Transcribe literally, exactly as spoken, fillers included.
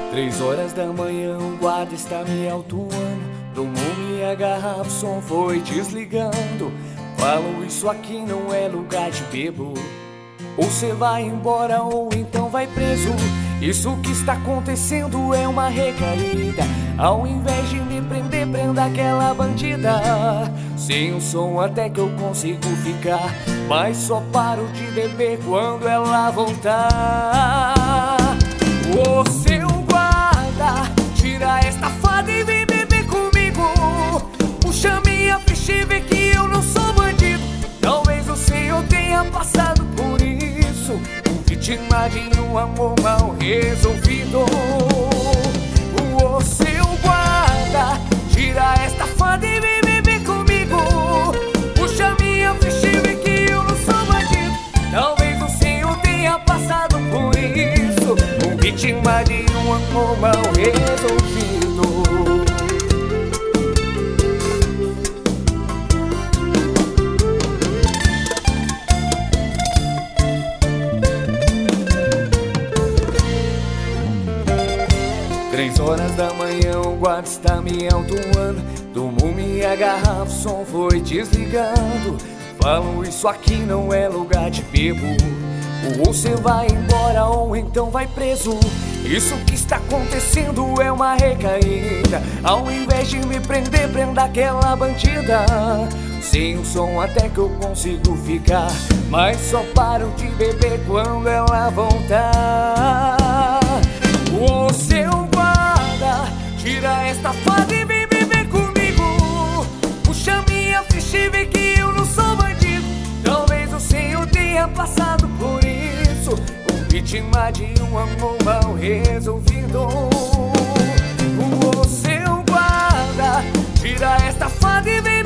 Três horas da manhã, o guarda está me autuando. Tomou minha garrafa, o som foi desligando. Falo, isso aqui não é lugar de bebo. Ou cê vai embora ou então vai preso. Isso que está acontecendo é uma recaída. Ao invés de me prender, prenda aquela bandida. Sem o som até que eu consigo ficar, mas só paro de beber quando ela voltar. Ô seu guarda, tira esta fada e vem beber comigo. Puxa minha ficha e vê que eu não sou bandido. Talvez o senhor tenha passado por isso, um vítima de um amor mal resolvido. Ô seu guarda, tira esta fada e vem beber comigo. Puxa minha ficha e vê que eu não sou bandido. Talvez o senhor tenha passado por isso, um vítima de um amor mal resolvido. Três horas da manhã, o guarda está me autuando. Tomou minha garrafa, o som foi desligando. Falo, isso aqui não é lugar de bebo. Ou você vai embora ou então vai preso. Isso que está acontecendo é uma recaída. Ao invés de me prender, prenda aquela bandida. Sem o som até que eu consigo ficar, mas só paro de beber quando ela voltar. Ô seu guarda, tira esta fada e vem beber comigo. Puxa minha ficha e vê que eu não sou bandido. Talvez o senhor tenha passado por isso, um vítima de um amor mal resolvido. Ô seu guarda, tira esta fada e vem